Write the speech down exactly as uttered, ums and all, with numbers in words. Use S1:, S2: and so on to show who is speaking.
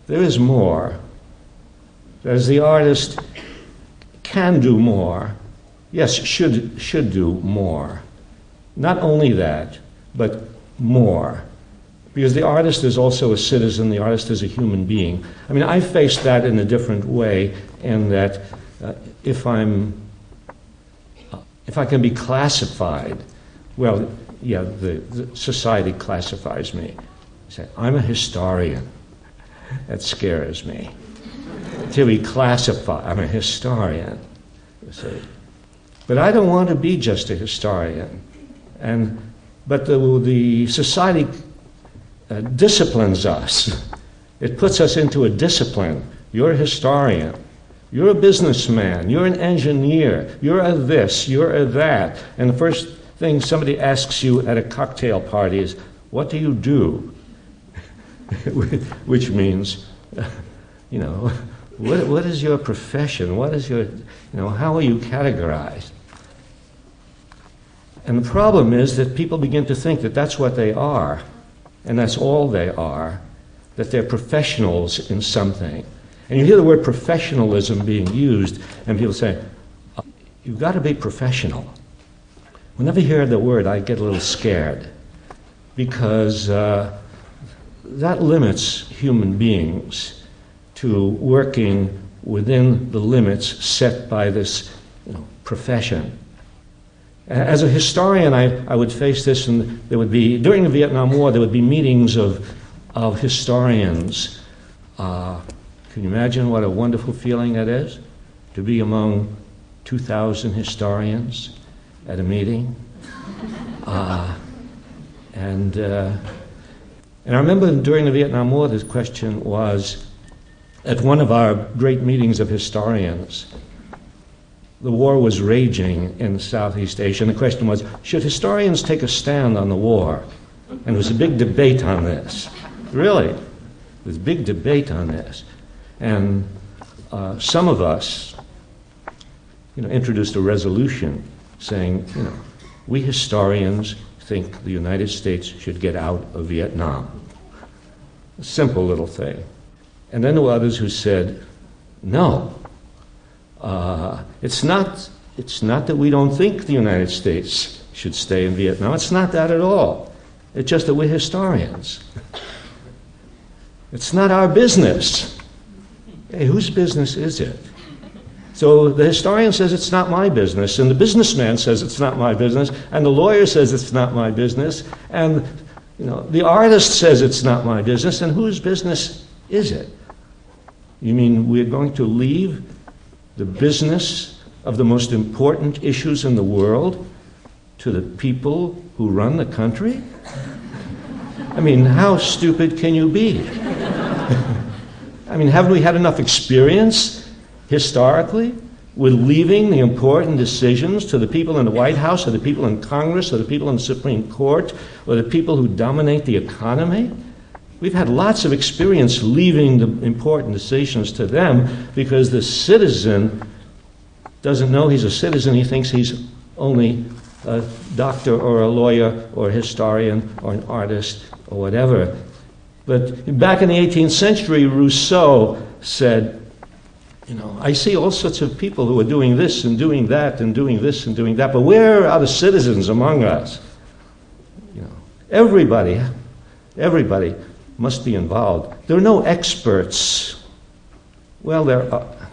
S1: there is more. As the artist can do more, yes, should, should do more. Not only that, but more. Because the artist is also a citizen, the artist is a human being. I mean, I face that in a different way, in that uh, if I'm, uh, if I can be classified, well, yeah, the, the society classifies me. Say, I'm a historian. That scares me. To be classified, I'm a historian, you see. But I don't want to be just a historian. And, but the, the society uh, disciplines us. It puts us into a discipline. You're a historian. You're a businessman. You're an engineer. You're a this. You're a that. And the first thing somebody asks you at a cocktail party is, what do you do? Which means, you know, what, what is your profession? What is your, you know, how are you categorized? And the problem is that people begin to think that that's what they are, and that's all they are, that they're professionals in something. And you hear the word professionalism being used, and people say, you've got to be professional. Whenever I hear the word, I get a little scared, because uh, that limits human beings to working within the limits set by this, you know, profession. As a historian, I, I would face this, and there would be, during the Vietnam War, there would be meetings of, of historians. Uh, can you imagine what a wonderful feeling that is? To be among two thousand historians at a meeting. Uh, and, uh, and I remember during the Vietnam War, this question was, at one of our great meetings of historians, the war was raging in Southeast Asia, and the question was, should historians take a stand on the war? And there was a big debate on this. Really, there was a big debate on this. And uh, some of us, you know, introduced a resolution saying, you know, we historians think the United States should get out of Vietnam. A simple little thing. And then there were others who said, no. Uh, it's not, it's not that we don't think the United States should stay in Vietnam. It's not that at all. It's just that we're historians. It's not our business. Hey, whose business is it? So the historian says it's not my business, and the businessman says it's not my business, and the lawyer says it's not my business, and you know, the artist says it's not my business, and whose business is it? You mean we're going to leave the business of the most important issues in the world to the people who run the country? I mean, how stupid can you be? I mean, haven't we had enough experience historically with leaving the important decisions to the people in the White House, or the people in Congress, or the people in the Supreme Court, or the people who dominate the economy? We've had lots of experience leaving the important decisions to them, because the citizen doesn't know he's a citizen. He thinks he's only a doctor or a lawyer or a historian or an artist or whatever. But back in the eighteenth century, Rousseau said, you know, I see all sorts of people who are doing this and doing that and doing this and doing that, but where are the citizens among us? You know, everybody, everybody must be involved. There are no experts. Well, there are,